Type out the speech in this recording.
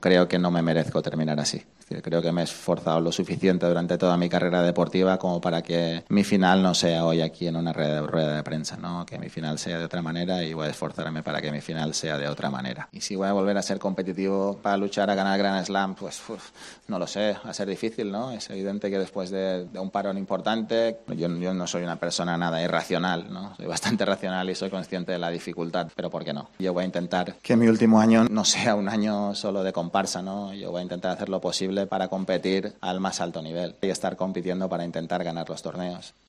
Creo que no me merezco terminar así. Es decir, creo que me he esforzado lo suficiente durante toda mi carrera deportiva como para que mi final no sea hoy aquí en una rueda de prensa, ¿no? Que mi final sea de otra manera, y voy a esforzarme para que mi final sea de otra manera. Y si voy a volver a ser competitivo para luchar a ganar Grand Slam, pues no lo sé, va a ser difícil, ¿no? Es evidente que después de un parón importante, yo no soy una persona nada irracional, ¿no? Soy bastante racional y soy consciente de la dificultad, pero ¿por qué no? Yo voy a intentar que mi último año no sea un año solo de comparsa, ¿no? Yo voy a intentar hacer lo posible para competir al más alto nivel y estar compitiendo para intentar ganar los torneos.